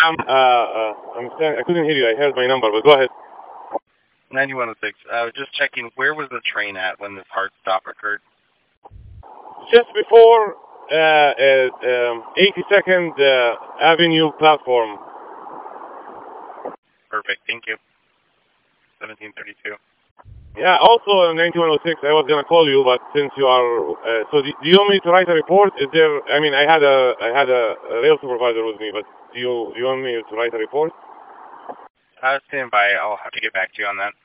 I couldn't hear you. I heard my number, but go ahead. 9106. I was just checking, where was the train at when this hard stop occurred? Just before 82nd Avenue platform. Perfect, thank you. 1732. Yeah, also 9106, I was going to call you, but since you are, so do you want me to write a report? Is there, I mean, I had a rail supervisor with me, but do you want me to write a report? Stand by, I'll have to get back to you on that.